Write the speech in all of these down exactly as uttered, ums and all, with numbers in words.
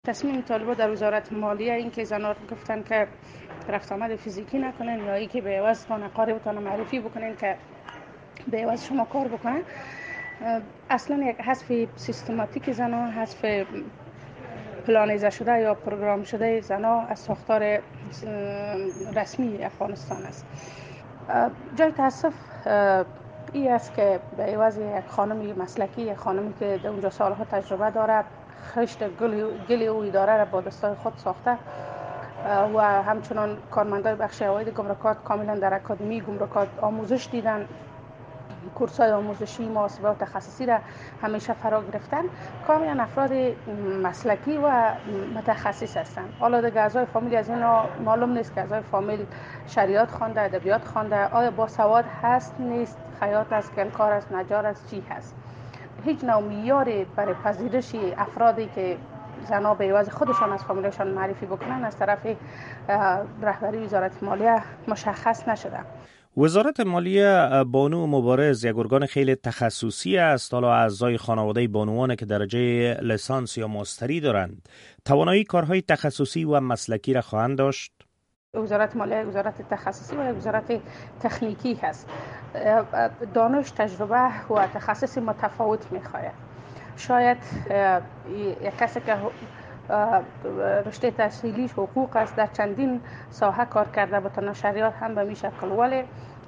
تصمیم طالبان در وزارت مالیه این که زنان گفتن که رفت آمد فیزیکی نکنن یا ای که به عوض تان قاربتان معرفی بکنن که به عوض شما کار بکنن، اصلا یک حذف سیستماتیک زنان، حذف پلانیزه شده یا پروگرام شده زنان از ساختار رسمی افغانستان است. جای تاسف این است که به عوض یک خانمی مسلکی، یک خانمی که در اونجا سالها تجربه داره، خشت گلی او اداره را با دستای خود ساخته و همچنان کارمندای بخش عواید گمرکات کاملا در اکادمی گمرکات آموزش دیدن، کورسای آموزشی محاسبه و تخصصی را همیشه فرا گرفتن، کاملا افراد مسلکی و متخصص هستند. حالا دیگه اعضای فامیل از اینا معلوم نیست که اعضای فامیل شریعت خوانده، ادبیات خوانده، آیا با سواد هست نیست، خیاط است، گلکار است، نجار است، چی هست. هیچ نوع معیاری برای پذیرش افرادی که زنا به عوض خودشان از فامیلشان معرفی بکنن از طرف رهبری وزارت مالیه مشخص نشده. وزارت مالیه بانو مبارز یک ارگان خیلی تخصصی است. حالا اعضای خانواده بانوان که درجه لیسانس یا ماستری دارند توانایی کارهای تخصصی و مسلکی را خواهند داشت. وزارت مالیه وزارت تخصصی و وزارت تکنیکی هست. دانش، تجربه و تخصص متفاوت میخواد. شاید یک کسی که رشته تحصیلیش حقوق است در چندین ساحه کار کرده با نشریات هم به می شکل، ولی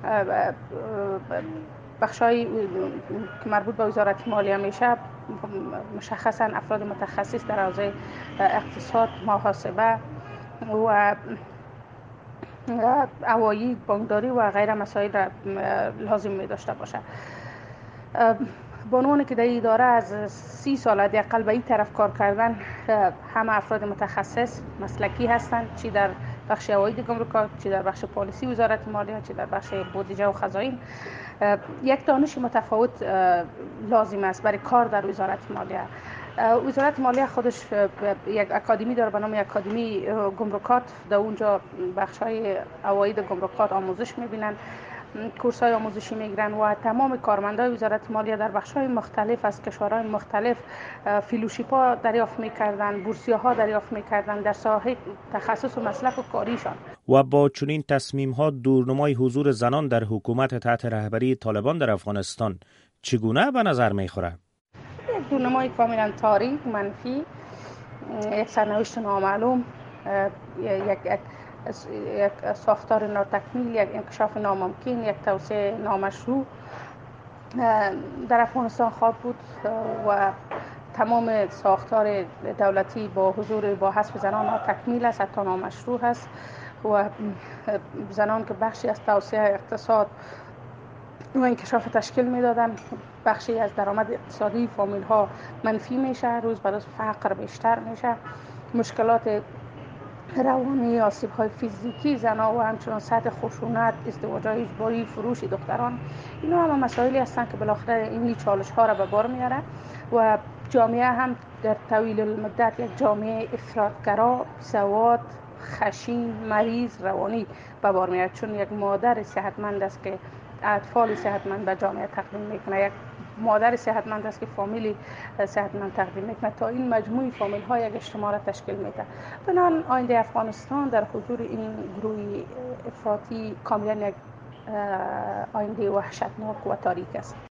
بخشای که مربوط به وزارت مالیه میشه مشخصا افراد متخصص در حوزه اقتصاد، محاسبه و عواید، بانکداری و غیره مسائل را لازم می داشته باشه. بانوانی که در این اداره از سی سال حداقل به این طرف کار کردن همه افراد متخصص مسلکی هستند، چی در بخش عواید گمرکات، چی در بخش پالیسی وزارت مالیه، چی در بخش بودجه و خزائن. یک دانش متفاوت لازم است برای کار در وزارت مالیه. وزارت مالیه خودش یک اکادمی داره به نام اکادمی گمرکات، در اونجا بخشای عواید گمرکات آموزش میبینن، کورسای آموزشی میگیرن و تمام کارمندای وزارت مالیه در بخش‌های مختلف از کشورهای مختلف فیلوشیپ‌ها دریافت می‌کردن، بورسیه‌ها دریافت می‌کردن در ساحه تخصص و مسلک و کاریشان. و با چنین تصمیم‌ها دورنمای حضور زنان در حکومت تحت رهبری طالبان در افغانستان چگونه به نظر می‌خورد؟ یک دورنمای کاملا تاریک، منفی، یک سرنوشت نامعلوم، یک یک یک ساختار ناتکمیل، یک انکشاف ناممکن، یک توسعه نامشروع در افغانستان خواهد بود و تمام ساختار دولتی با حضور با حذف زنان ناتکمیل است، حتی نامشروع است و زنان که بخشی از توسعه اقتصاد و انکشاف تشکیل میدادن، بخشی از درآمد اقتصادی فامیل ها منفی میشه، روز به روز فقر بیشتر میشه، مشکلات روانی، آسیب های فیزیکی زنان و همچنان سطح خشونت، ازدواج‌های اجباری، فروش دختران، اینا همه مسائلی هستند که بالاخره این چالش ها را به بار میاره و جامعه هم در طویل المدت یک جامعه افراطگرا، سواد، خشین، مریض، روانی به بار میاره، چون یک مادر صحتمند است که اطفال صحتمند به جامعه تقدیم میکنه، یک مادر صحتمند است که فامیلی صحتمند تقدیم میکنه، تا این مجموعه فامیل ها یک اجتماع را تشکیل میده. بنابراین آینده افغانستان در حضور این گروه افراطی کاملا یک آینده وحشتناک و تاریک است.